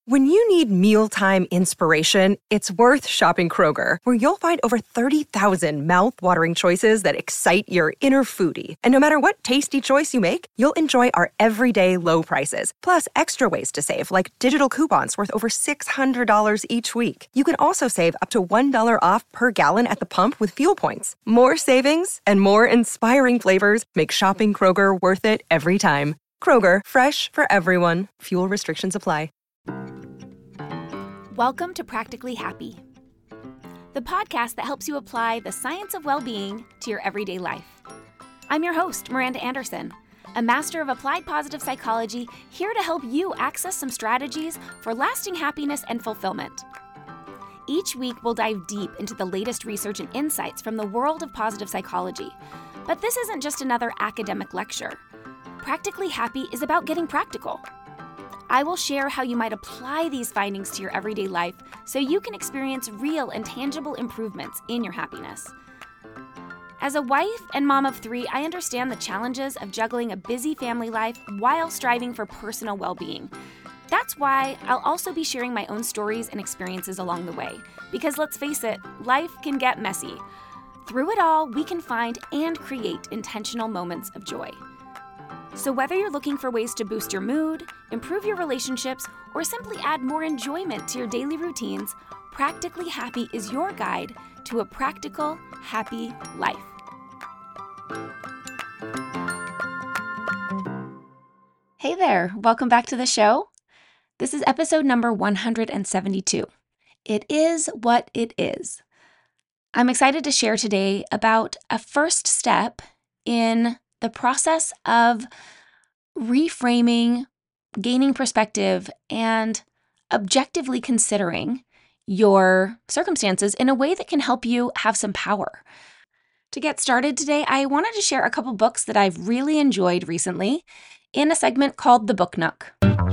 When you need mealtime inspiration, it's worth shopping Kroger, where you'll find over 30,000 mouth-watering choices that excite your inner foodie. And no matter what tasty choice you make, you'll enjoy our everyday low prices, plus extra ways to save, like digital coupons worth over $600 each week. You can also save up to $1 off per gallon at the pump with fuel points. More savings and more inspiring flavors make shopping Kroger worth it every time. Kroger, fresh for everyone. Fuel restrictions apply. Welcome to Practically Happy, the podcast that helps you apply the science of well-being to your everyday life. I'm your host, Miranda Anderson, a master of applied positive psychology, here to help you access some strategies for lasting happiness and fulfillment. Each week, we'll dive deep into the latest research and insights from the world of positive psychology. But this isn't just another academic lecture. Practically Happy is about getting practical. I will share how you might apply these findings to your everyday life so you can experience real and tangible improvements in your happiness. As a wife and mom of 3, I understand the challenges of juggling a busy family life while striving for personal well-being. That's why I'll also be sharing my own stories and experiences along the way, because let's face it, life can get messy. Through it all, we can find and create intentional moments of joy. So whether you're looking for ways to boost your mood, improve your relationships, or simply add more enjoyment to your daily routines, Practically Happy is your guide to a practical, happy life. Hey there, welcome back to the show. This is episode number 172. It is what it is. I'm excited to share today about a first step in the process of reframing, gaining perspective, and objectively considering your circumstances in a way that can help you have some power. To get started today, I wanted to share a couple books that I've really enjoyed recently in a segment called The Book Nook.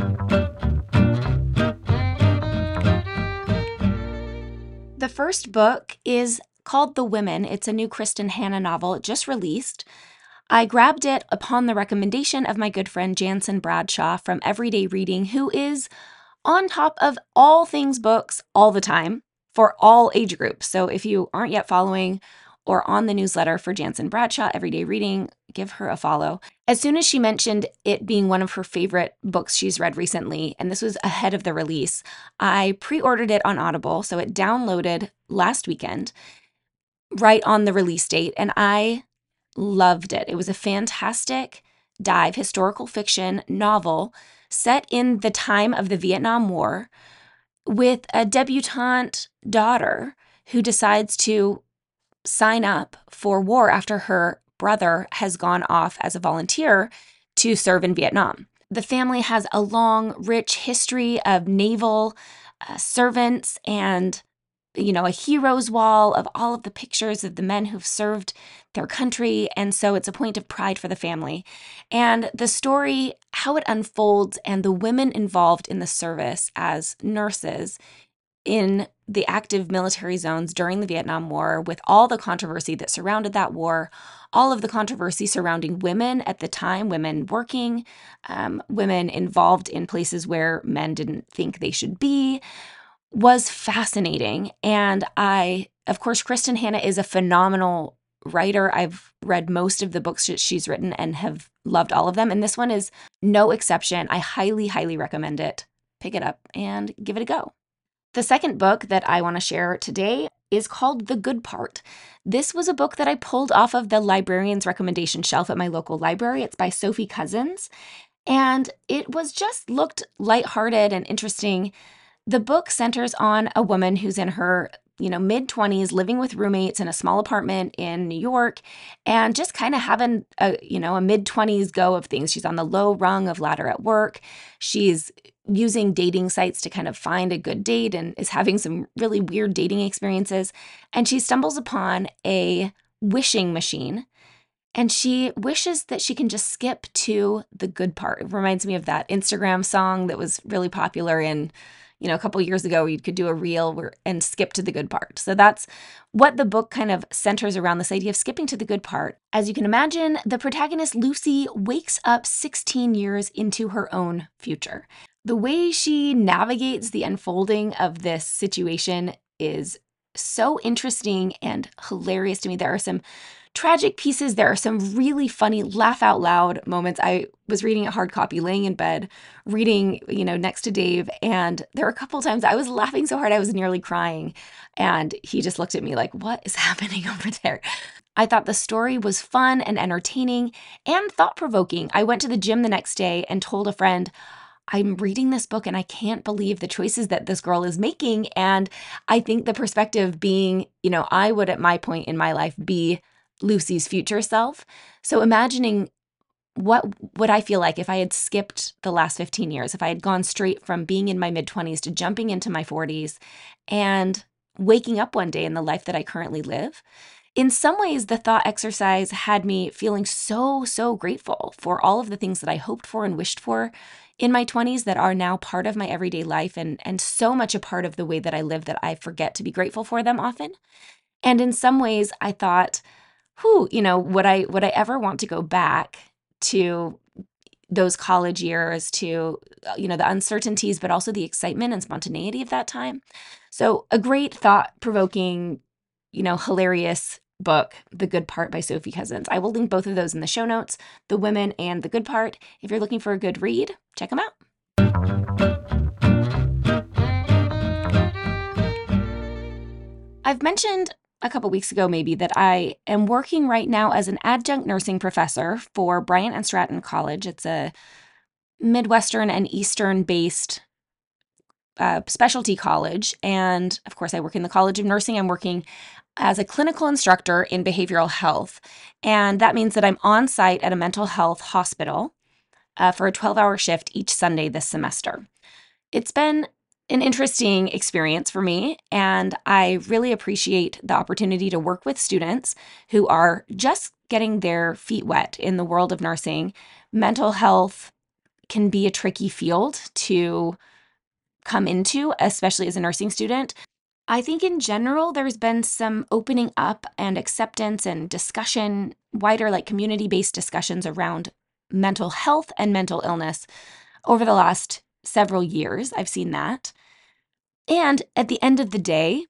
The first book is called The Women. It's a new Kristin Hannah novel. It just released. I grabbed it upon the recommendation of my good friend Jansen Bradshaw from Everyday Reading, who is on top of all things books all the time for all age groups. So if you aren't yet following or on the newsletter for Jansen Bradshaw, Everyday Reading, give her a follow. As soon as she mentioned it being one of her favorite books she's read recently, and this was ahead of the release, I pre-ordered it on Audible, so it downloaded last weekend, right on the release date, and I loved it. It was a fantastic dive historical fiction novel set in the time of the Vietnam War with a debutante daughter who decides to sign up for war after her brother has gone off as a volunteer to serve in Vietnam. The family has a long, rich history of naval servants and a hero's wall of all of the pictures of the men who've served their country. And so it's a point of pride for the family. And the story, how it unfolds, and the women involved in the service as nurses in the active military zones during the Vietnam War, with all the controversy that surrounded that war, all of the controversy surrounding women at the time, women working, women involved in places where men didn't think they should be, was fascinating. And of course, Kristin Hannah is a phenomenal writer. I've read most of the books that she's written and have loved all of them. And this one is no exception. I highly, highly recommend it. Pick it up and give it a go. The second book that I want to share today is called The Good Part. This was a book that I pulled off of the librarian's recommendation shelf at my local library. It's by Sophie Cousins. And it looked lighthearted and interesting. The book centers on a woman who's in her, mid-20s, living with roommates in a small apartment in New York, and just kind of having a mid-20s go of things. She's on the low rung of ladder at work. She's using dating sites to kind of find a good date and is having some really weird dating experiences. And she stumbles upon a wishing machine, and she wishes that she can just skip to the good part. It reminds me of that Instagram song that was really popular in a couple years ago. You could do a reel and skip to the good part. So that's what the book kind of centers around, this idea of skipping to the good part. As you can imagine, the protagonist, Lucy, wakes up 16 years into her own future. The way she navigates the unfolding of this situation is so interesting and hilarious to me. There are some tragic pieces. There are some really funny laugh out loud moments. I was reading a hard copy, laying in bed, reading, next to Dave. And there were a couple times I was laughing so hard I was nearly crying. And he just looked at me like, what is happening over there? I thought the story was fun and entertaining and thought provoking. I went to the gym the next day and told a friend, I'm reading this book and I can't believe the choices that this girl is making. And I think the perspective being, I would at my point in my life be Lucy's future self. So imagining what would I feel like if I had skipped the last 15 years, if I had gone straight from being in my mid-20s to jumping into my 40s and waking up one day in the life that I currently live. In some ways, the thought exercise had me feeling so, so grateful for all of the things that I hoped for and wished for in my 20s that are now part of my everyday life and so much a part of the way that I live that I forget to be grateful for them often. And in some ways, I thought, would I ever want to go back to those college years, to, the uncertainties, but also the excitement and spontaneity of that time? So a great thought-provoking, hilarious book, The Good Part by Sophie Cousins. I will link both of those in the show notes, The Women and The Good Part. If you're looking for a good read, check them out. I've mentioned a couple weeks ago maybe that I am working right now as an adjunct nursing professor for Bryant and Stratton College. It's a Midwestern and Eastern-based specialty college. And of course, I work in the College of Nursing. I'm working as a clinical instructor in behavioral health. And that means that I'm on site at a mental health hospital for a 12-hour shift each Sunday this semester. It's been an interesting experience for me, and I really appreciate the opportunity to work with students who are just getting their feet wet in the world of nursing. Mental health can be a tricky field to come into, especially as a nursing student. I think in general, there's been some opening up and acceptance and discussion, wider community-based discussions around mental health and mental illness over the last several years. I've seen that. And at the end of the day,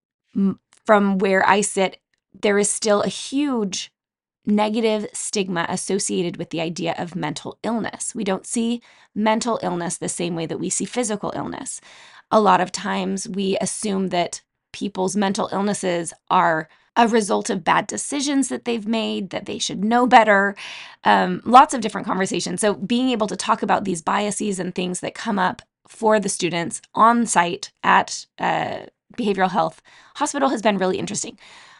from where I sit, there is still a huge negative stigma associated with the idea of mental illness. We don't see mental illness the same way that we see physical illness. A lot of times we assume that people's mental illnesses are a result of bad decisions that they've made, that they should know better, lots of different conversations. So being able to talk about these biases and things that come up for the students on site at Behavioral Health Hospital has been really interesting.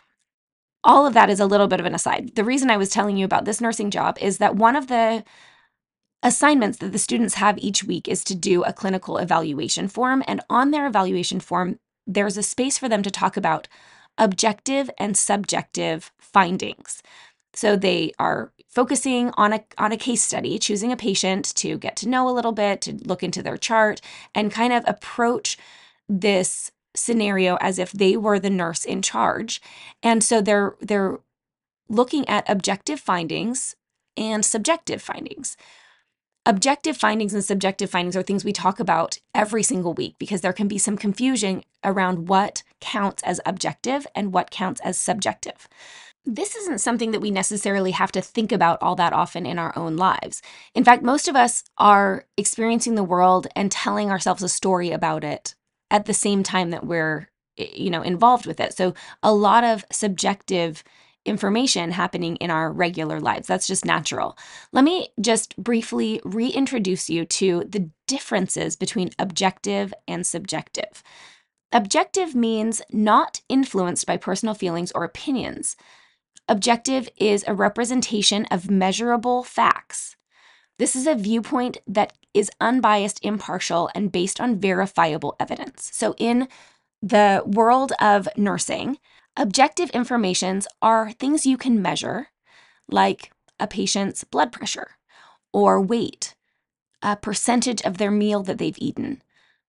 All of that is a little bit of an aside. The reason I was telling you about this nursing job is that one of the assignments that the students have each week is to do a clinical evaluation form. And on their evaluation form, there's a space for them to talk about objective and subjective findings. So they are focusing on a case study, choosing a patient to get to know a little bit, to look into their chart, and kind of approach this scenario as if they were the nurse in charge. And so they're looking at objective findings and subjective findings. Objective findings and subjective findings are things we talk about every single week because there can be some confusion around what counts as objective and what counts as subjective. This isn't something that we necessarily have to think about all that often in our own lives. In fact, most of us are experiencing the world and telling ourselves a story about it at the same time that we're, involved with it. So a lot of subjective information happening in our regular lives. That's just natural. Let me just briefly reintroduce you to the differences between objective and subjective. Objective means not influenced by personal feelings or opinions. Objective is a representation of measurable facts. This is a viewpoint that is unbiased, impartial, and based on verifiable evidence. So in the world of nursing, objective informations are things you can measure, like a patient's blood pressure or weight, a percentage of their meal that they've eaten.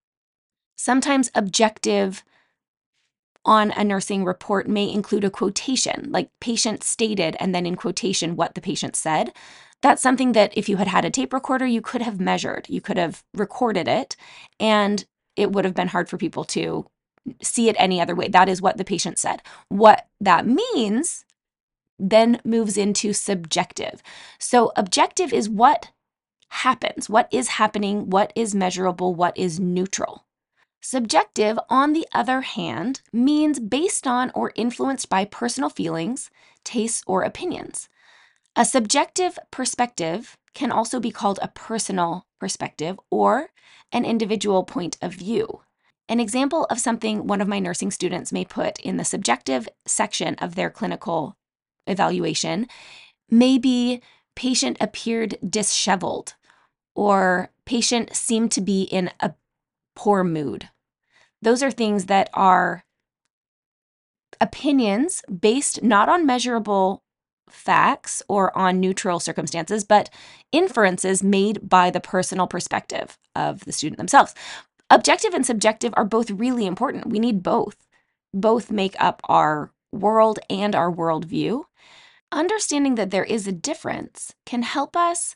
Sometimes objective on a nursing report may include a quotation, like patient stated, and then in quotation what the patient said. That's something that if you had had a tape recorder, you could have measured, you could have recorded it, and it would have been hard for people to see it any other way. That is what the patient said. What that means then moves into subjective. So objective is what happens, what is happening, what is measurable, what is neutral. Subjective, on the other hand, means based on or influenced by personal feelings, tastes, or opinions. A subjective perspective can also be called a personal perspective or an individual point of view. An example of something one of my nursing students may put in the subjective section of their clinical evaluation may be patient appeared disheveled or patient seemed to be in a poor mood. Those are things that are opinions based not on measurable facts or on neutral circumstances, but inferences made by the personal perspective of the student themselves. Objective and subjective are both really important. We need both. Both make up our world and our worldview. Understanding that there is a difference can help us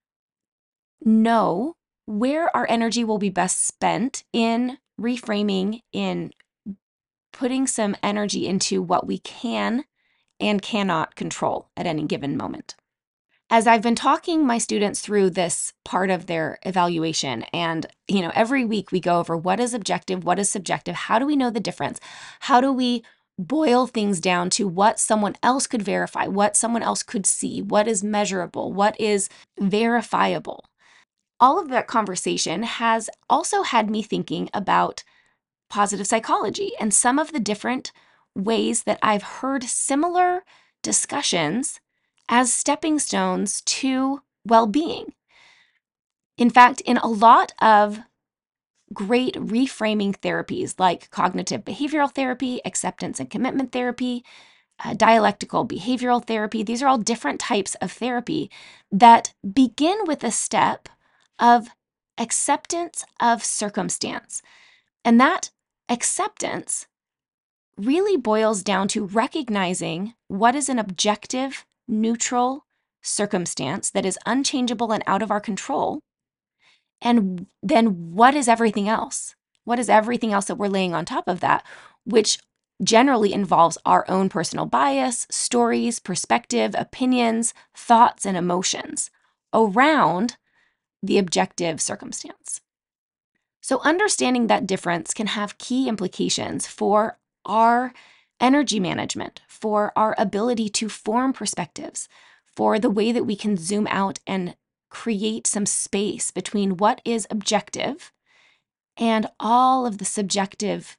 know where our energy will be best spent in reframing, in putting some energy into what we can and cannot control at any given moment. As I've been talking my students through this part of their evaluation, and every week we go over what is objective, what is subjective, how do we know the difference? How do we boil things down to what someone else could verify, what someone else could see, what is measurable, what is verifiable? All of that conversation has also had me thinking about positive psychology and some of the different ways that I've heard similar discussions as stepping stones to well-being. In fact, in a lot of great reframing therapies like cognitive behavioral therapy, acceptance and commitment therapy, dialectical behavioral therapy, these are all different types of therapy that begin with a step of acceptance of circumstance. And that acceptance really boils down to recognizing what is an objective, neutral circumstance that is unchangeable and out of our control, and then what is everything else? What is everything else that we're laying on top of that, which generally involves our own personal bias, stories, perspective, opinions, thoughts, and emotions around the objective circumstance. So understanding that difference can have key implications for our energy management, for our ability to form perspectives, for the way that we can zoom out and create some space between what is objective and all of the subjective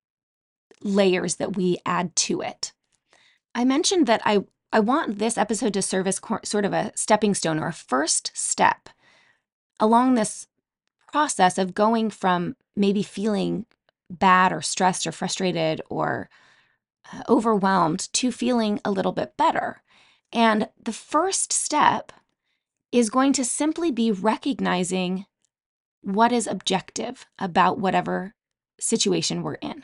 layers that we add to it. I mentioned that I want this episode to serve as sort of a stepping stone or a first step along this process of going from maybe feeling bad or stressed or frustrated or overwhelmed to feeling a little bit better. And the first step is going to simply be recognizing what is objective about whatever situation we're in.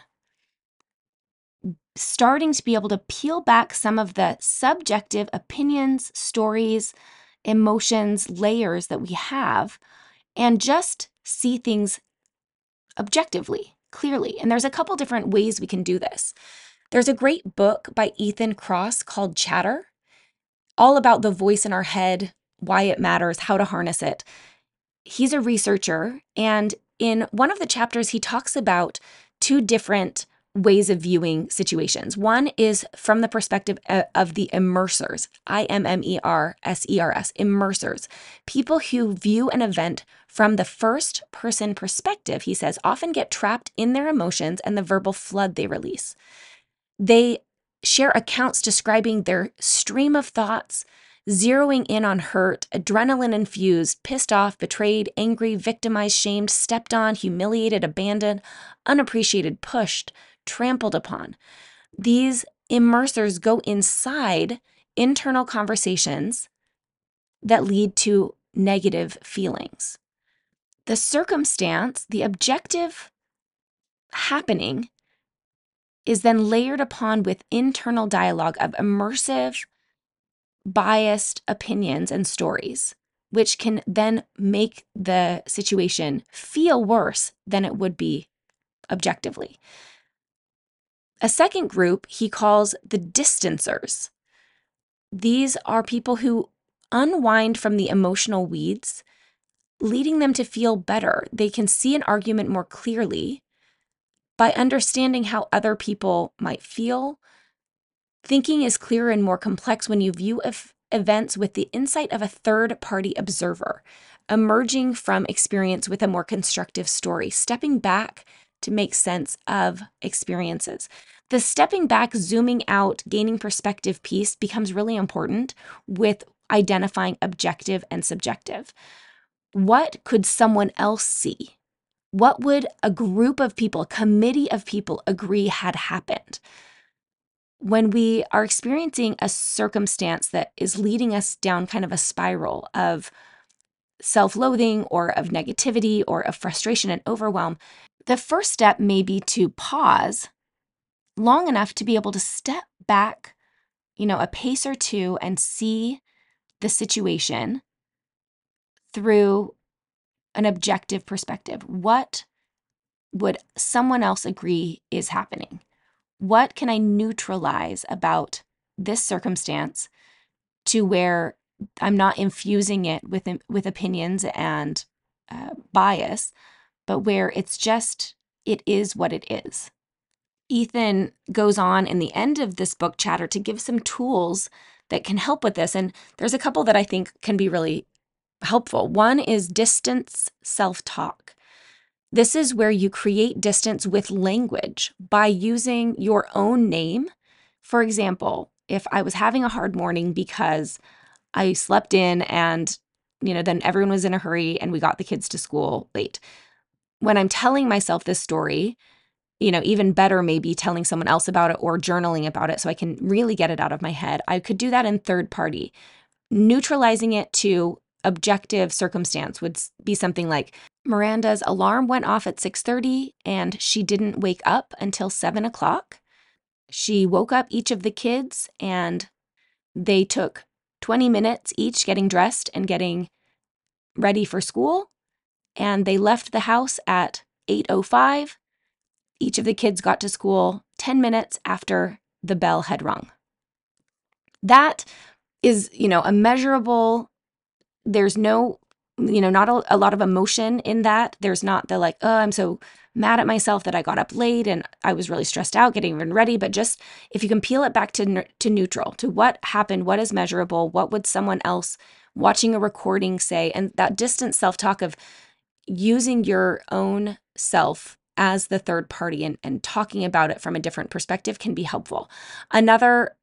Starting to be able to peel back some of the subjective opinions, stories, emotions, layers that we have, and just see things objectively, clearly. And there's a couple different ways we can do this. There's a great book by Ethan Kross called Chatter, all about the voice in our head, why it matters, how to harness it. He's a researcher, and in one of the chapters, he talks about two different ways of viewing situations. One is from the perspective of the immersers, IMMERSERS, immersers, people who view an event from the first person perspective, he says, often get trapped in their emotions and the verbal flood they release. They share accounts describing their stream of thoughts, zeroing in on hurt, adrenaline-infused, pissed off, betrayed, angry, victimized, shamed, stepped on, humiliated, abandoned, unappreciated, pushed, trampled upon. These immersers go inside internal conversations that lead to negative feelings. The circumstance, the objective happening, is then layered upon with internal dialogue of immersive biased opinions and stories, which can then make the situation feel worse than it would be objectively. A second group he calls the distancers. These are people who unwind from the emotional weeds, leading them to feel better. They can see an argument more clearly by understanding how other people might feel. Thinking is clearer and more complex when you view events with the insight of a third-party observer, emerging from experience with a more constructive story, stepping back to make sense of experiences. The stepping back, zooming out, gaining perspective piece becomes really important with identifying objective and subjective. What could someone else see? What would a group of people, a committee of people agree had happened? When we are experiencing a circumstance that is leading us down kind of a spiral of self-loathing or of negativity or of frustration and overwhelm, the first step may be to pause long enough to be able to step back, a pace or two and see the situation through an objective perspective. What would someone else agree is happening? What can I neutralize about this circumstance to where I'm not infusing it with opinions and bias, but where it is what it is? Ethan goes on in the end of this book, Chatter, to give some tools that can help with this. And there's a couple that I think can be really helpful. One is distance self-talk. This is where you create distance with language by using your own name. For example, if I was having a hard morning because I slept in and, then everyone was in a hurry and we got the kids to school late. When I'm telling myself this story, even better maybe telling someone else about it or journaling about it so I can really get it out of my head. I could do that in third party. Neutralizing it to objective circumstance would be something like, Miranda's alarm went off at 6:30 and she didn't wake up until 7 o'clock. She woke up each of the kids and they took 20 minutes each getting dressed and getting ready for school. And they left the house at 8:05. Each of the kids got to school 10 minutes after the bell had rung. That is, a measurable, there's no, not a lot of emotion in that. There's not the like, oh, I'm so mad at myself that I got up late and I was really stressed out getting even ready. But just if you can peel it back to neutral, to what happened, what is measurable, what would someone else watching a recording say, and that distant self-talk of using your own self as the third party and talking about it from a different perspective can be helpful. Another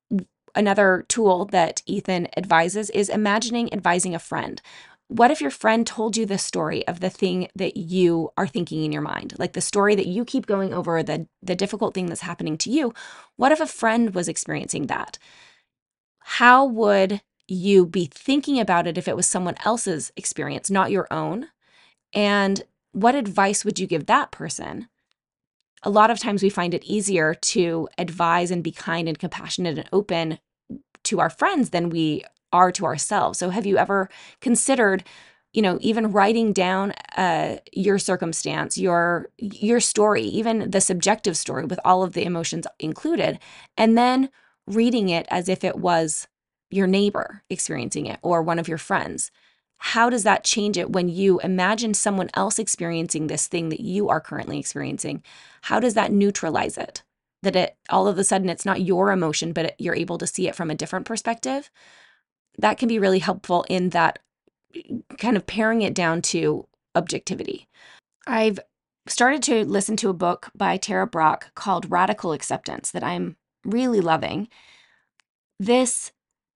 tool that Ethan advises is imagining advising a friend. What if your friend told you the story of the thing that you are thinking in your mind, like the story that you keep going over, the difficult thing that's happening to you? What if a friend was experiencing that? How would you be thinking about it if it was someone else's experience, not your own? And what advice would you give that person? A lot of times we find it easier to advise and be kind and compassionate and open to our friends than we are to ourselves. So have you ever considered, even writing down your circumstance, your story, even the subjective story with all of the emotions included, and then reading it as if it was your neighbor experiencing it or one of your friends? How does that change it when you imagine someone else experiencing this thing that you are currently experiencing? How does that neutralize it? That it all of a sudden it's not your emotion, but you're able to see it from a different perspective? That can be really helpful in that kind of paring it down to objectivity. I've started to listen to a book by Tara Brach called Radical Acceptance that I'm really loving. This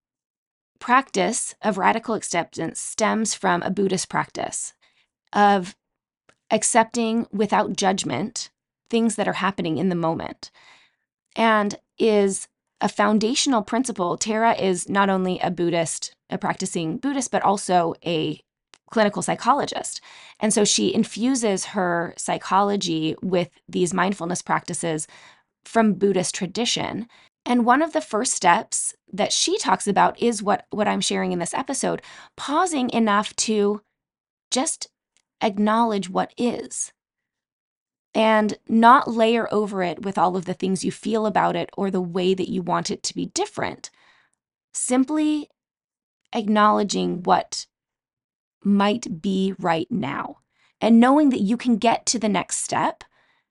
practice of radical acceptance stems from a Buddhist practice of accepting without judgment things that are happening in the moment, and is a foundational principle. Tara is not only a practicing Buddhist, but also a clinical psychologist. And so she infuses her psychology with these mindfulness practices from Buddhist tradition. And one of the first steps that she talks about is what I'm sharing in this episode, pausing enough to just acknowledge what is and not layer over it with all of the things you feel about it or the way that you want it to be different. Simply acknowledging what might be right now and knowing that you can get to the next step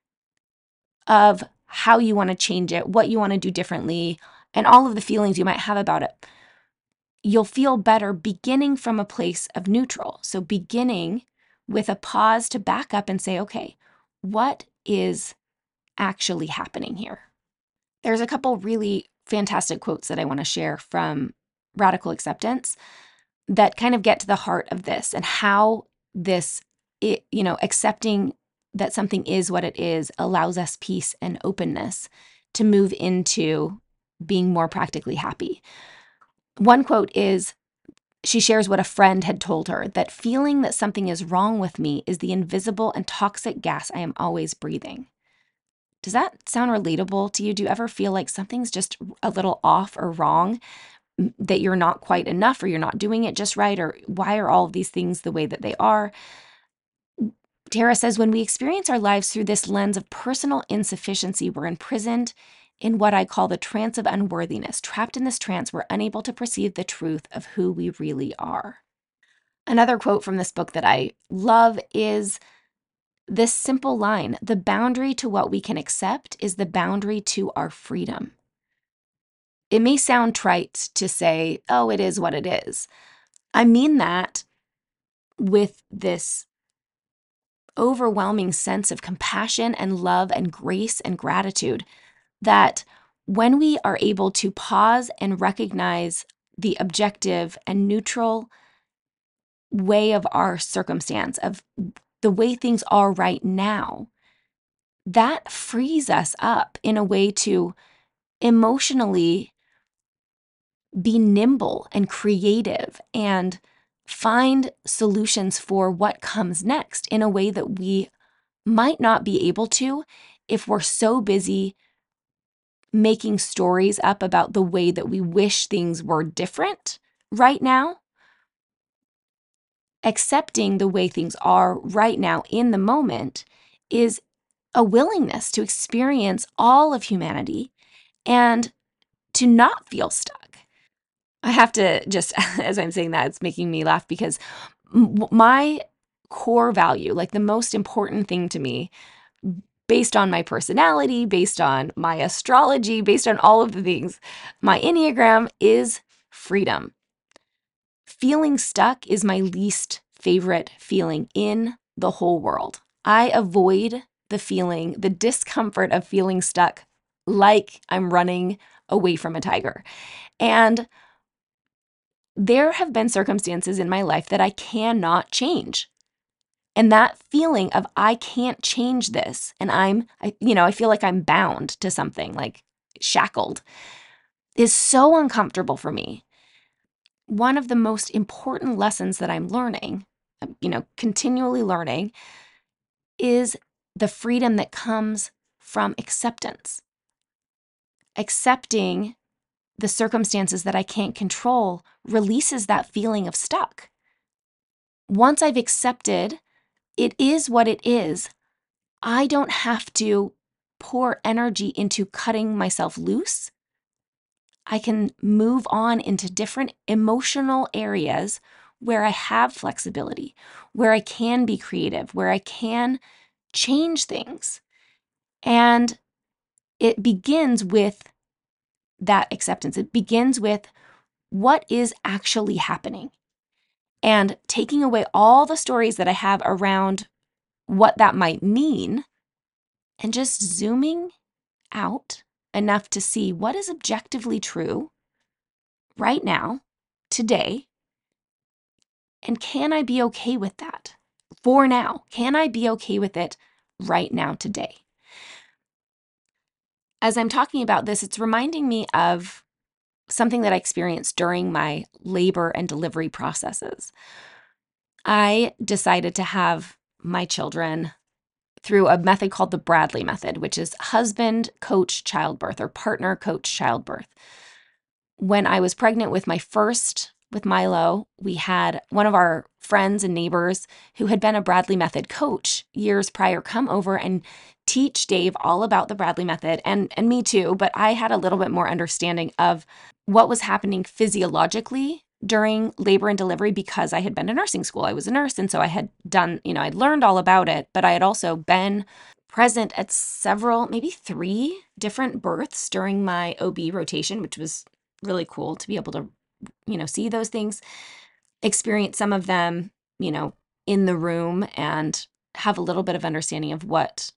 of how you want to change it, what you want to do differently, and all of the feelings you might have about it. You'll feel better beginning from a place of neutral. So beginning with a pause to back up and say, okay, what is actually happening here? There's a couple really fantastic quotes that I want to share from Radical Acceptance that kind of get to the heart of this and how this, accepting that something is what it is allows us peace and openness to move into being more practically happy. One quote is, she shares what a friend had told her, that feeling that something is wrong with me is the invisible and toxic gas I am always breathing. Does that sound relatable to you? Do you ever feel like something's just a little off or wrong, that you're not quite enough or you're not doing it just right, or why are all of these things the way that they are? Tara says, when we experience our lives through this lens of personal insufficiency, we're imprisoned in what I call the trance of unworthiness. Trapped in this trance, we're unable to perceive the truth of who we really are. Another quote from this book that I love is this simple line: the boundary to what we can accept is the boundary to our freedom. It may sound trite to say, oh, it is what it is. I mean that with this overwhelming sense of compassion and love and grace and gratitude, that when we are able to pause and recognize the objective and neutral way of our circumstance, of the way things are right now, that frees us up in a way to emotionally be nimble and creative and find solutions for what comes next in a way that we might not be able to if we're so busy making stories up about the way that we wish things were different right now. Accepting the way things are right now in the moment is a willingness to experience all of humanity and to not feel stuck. I have to just, as I'm saying that, it's making me laugh because my core value, like the most important thing to me, based on my personality, based on my astrology, based on all of the things, my Enneagram, is freedom. Feeling stuck is my least favorite feeling in the whole world. I avoid the discomfort of feeling stuck, like I'm running away from a tiger. And there have been circumstances in my life that I cannot change. And that feeling of I can't change this, and I feel like I'm bound to something, like shackled, is so uncomfortable for me. One of the most important lessons that I'm learning, continually learning, is the freedom that comes from acceptance. Accepting the circumstances that I can't control releases that feeling of stuck. Once I've accepted it is what it is, I don't have to pour energy into cutting myself loose. I can move on into different emotional areas where I have flexibility, where I can be creative, where I can change things. And it begins with that acceptance. It begins with what is actually happening and taking away all the stories that I have around what that might mean and just zooming out enough to see what is objectively true right now, today, and can I be okay with that for now? Can I be okay with it right now, today? As I'm talking about this, it's reminding me of something that I experienced during my labor and delivery processes. I decided to have my children through a method called the Bradley method, which is husband coach childbirth or partner coach childbirth. When I was pregnant with with Milo, we had one of our friends and neighbors who had been a Bradley method coach years prior come over and teach Dave all about the Bradley method, and me too, but I had a little bit more understanding of what was happening physiologically during labor and delivery because I had been to nursing school. I was a nurse, and so I had done, I'd learned all about it, but I had also been present at several, maybe 3 different births during my OB rotation, which was really cool to be able to, see those things, experience some of them, in the room, and have a little bit of understanding of what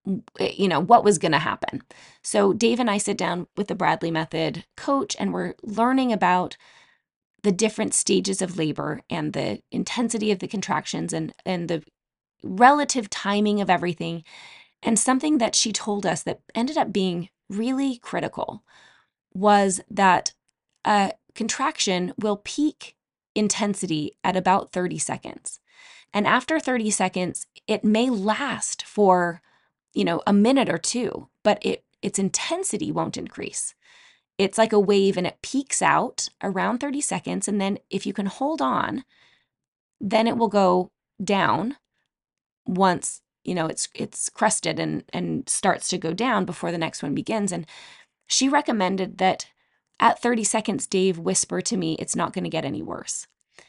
was going to happen. So Dave and I sit down with the Bradley method coach, and we're learning about the different stages of labor and the intensity of the contractions and the relative timing of everything. And something that she told us that ended up being really critical was that a contraction will peak intensity at about 30 seconds. And after 30 seconds, it may last for, a minute or two, but its intensity won't increase. It's like a wave, and it peaks out around 30 seconds. And then if you can hold on, then it will go down once, it's crested and starts to go down before the next one begins. And she recommended that at 30 seconds, Dave whisper to me, "It's not going to get any worse."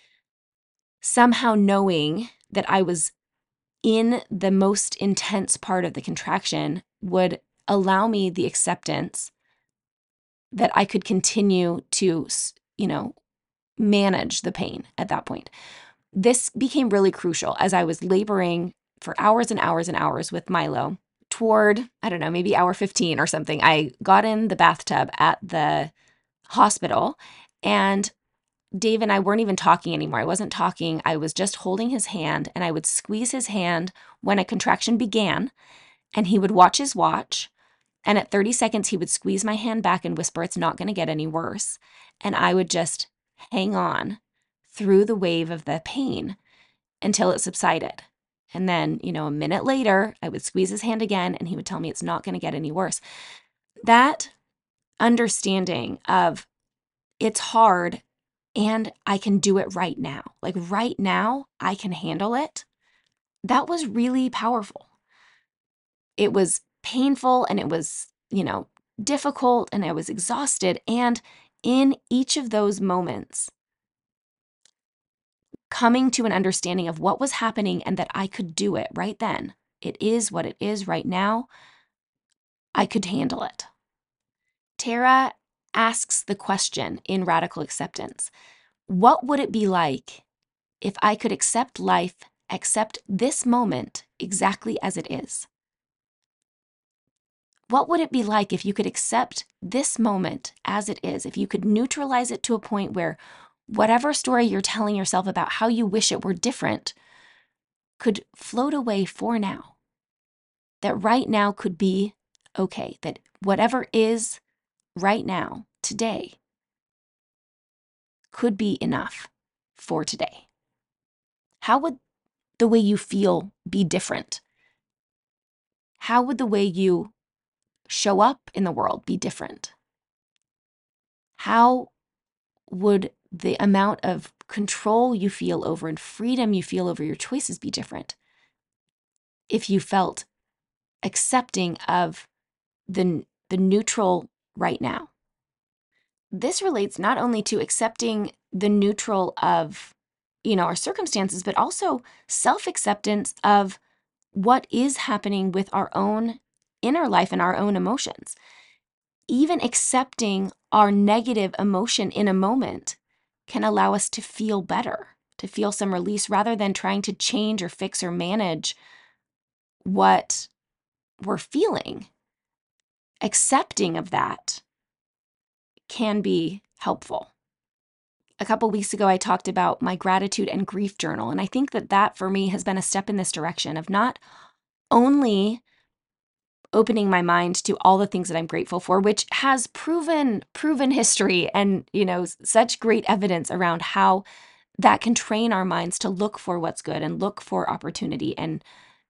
Somehow knowing that I was in the most intense part of the contraction would allow me the acceptance that I could continue to, manage the pain at that point. This became really crucial as I was laboring for hours and hours and hours with Milo. Toward, I don't know, maybe hour 15 or something, I got in the bathtub at the hospital, and Dave and I weren't even talking anymore. I wasn't talking. I was just holding his hand, and I would squeeze his hand when a contraction began, and he would watch his watch. And at 30 seconds, he would squeeze my hand back and whisper, "It's not going to get any worse." And I would just hang on through the wave of the pain until it subsided. And then, a minute later, I would squeeze his hand again, and he would tell me it's not going to get any worse. That understanding of it's hard and I can do it right now. Like right now, I can handle it. That was really powerful. It was painful, and it was, difficult, and I was exhausted. And in each of those moments, coming to an understanding of what was happening and that I could do it right then. It is what it is right now. I could handle it. Tara asks the question in Radical Acceptance, what would it be like if I could accept life, accept this moment exactly as it is? What would it be like if you could accept this moment as it is, if you could neutralize it to a point where whatever story you're telling yourself about how you wish it were different could float away for now? That right now could be okay, that whatever is right now, today, could be enough for today. How would the way you feel be different? How would the way you show up in the world be different? How would the amount of control you feel over and freedom you feel over your choices be different if you felt accepting of the neutral right now? This relates not only to accepting the neutral of, our circumstances, but also self-acceptance of what is happening with our own inner life and our own emotions. Even accepting our negative emotion in a moment can allow us to feel better, to feel some release, rather than trying to change or fix or manage what we're feeling. Accepting of that can be helpful. A couple weeks ago, I talked about my gratitude and grief journal, and I think that for me has been a step in this direction of not only opening my mind to all the things that I'm grateful for, which has proven history and, such great evidence around how that can train our minds to look for what's good and look for opportunity and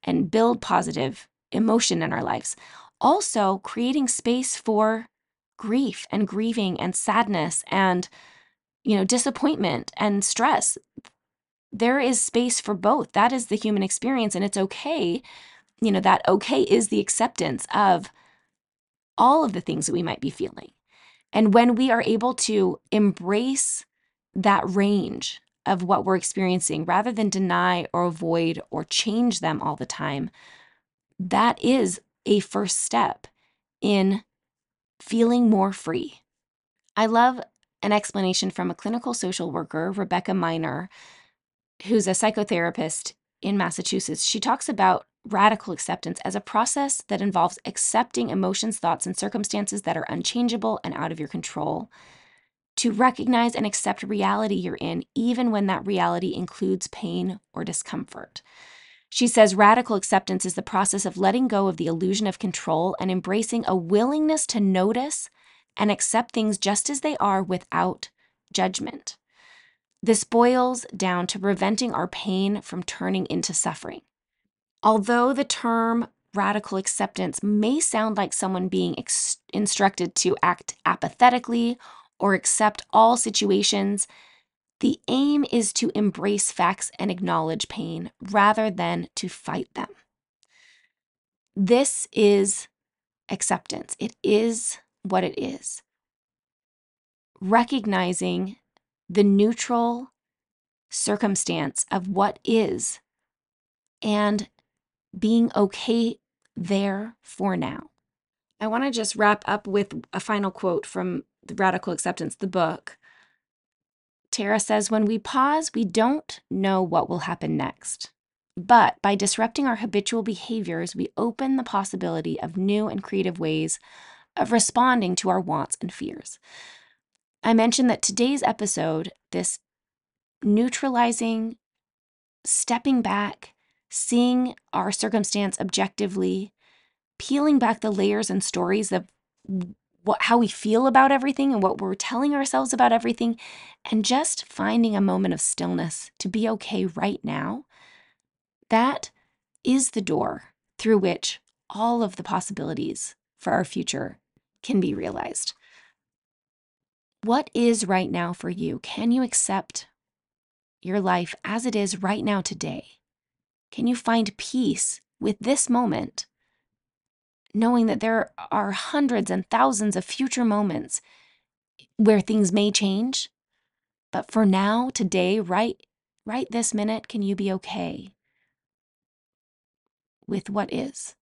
and build positive emotion in our lives. Also, creating space for grief and grieving and sadness and, disappointment and stress. There is space for both. That is the human experience, and it's okay. That okay is the acceptance of all of the things that we might be feeling. And when we are able to embrace that range of what we're experiencing rather than deny or avoid or change them all the time, that is a first step in feeling more free. I love an explanation from a clinical social worker, Rebecca Miner, who's a psychotherapist in Massachusetts. She talks about radical acceptance as a process that involves accepting emotions, thoughts, and circumstances that are unchangeable and out of your control, to recognize and accept reality you're in, even when that reality includes pain or discomfort. She says radical acceptance is the process of letting go of the illusion of control and embracing a willingness to notice and accept things just as they are without judgment. This boils down to preventing our pain from turning into suffering. Although the term radical acceptance may sound like someone being instructed to act apathetically or accept all situations, the aim is to embrace facts and acknowledge pain rather than to fight them. This is acceptance. It is what it is. Recognizing the neutral circumstance of what is and being okay there for now. I want to just wrap up with a final quote from the Radical Acceptance, the book. Tara says, when we pause, we don't know what will happen next. But by disrupting our habitual behaviors, we open the possibility of new and creative ways of responding to our wants and fears. I mentioned that today's episode, this neutralizing, stepping back, seeing our circumstance objectively, peeling back the layers and stories of how we feel about everything and what we're telling ourselves about everything, and just finding a moment of stillness to be okay right now, that is the door through which all of the possibilities for our future can be realized. What is right now for you? Can you accept your life as it is right now today? Can you find peace with this moment, knowing that there are hundreds and thousands of future moments where things may change? But for now, today, right this minute, can you be okay with what is?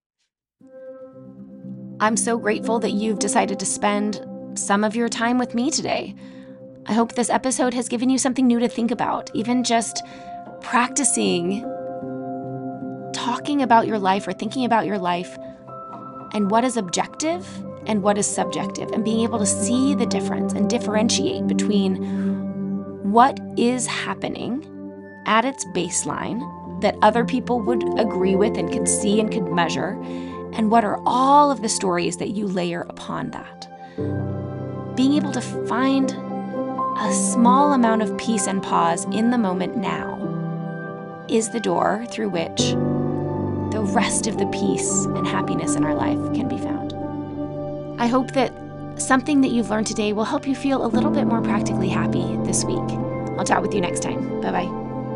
I'm so grateful that you've decided to spend some of your time with me today. I hope this episode has given you something new to think about, even just practicing talking about your life or thinking about your life and what is objective and what is subjective, and being able to see the difference and differentiate between what is happening at its baseline that other people would agree with and could see and could measure, and what are all of the stories that you layer upon that. Being able to find a small amount of peace and pause in the moment now is the door through which the rest of the peace and happiness in our life can be found. I hope that something that you've learned today will help you feel a little bit more practically happy this week. I'll chat with you next time. Bye-bye.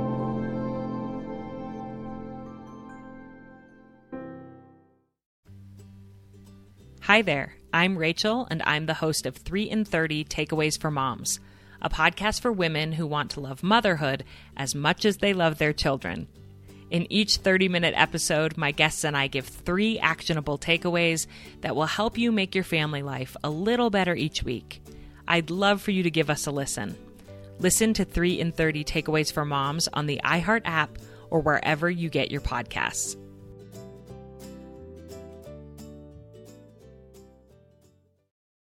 Hi there, I'm Rachel, and I'm the host of 3 in 30 Takeaways for Moms, a podcast for women who want to love motherhood as much as they love their children. In each 30-minute episode, my guests and I give 3 actionable takeaways that will help you make your family life a little better each week. I'd love for you to give us a listen. Listen to 3 in 30 Takeaways for Moms on the iHeart app or wherever you get your podcasts.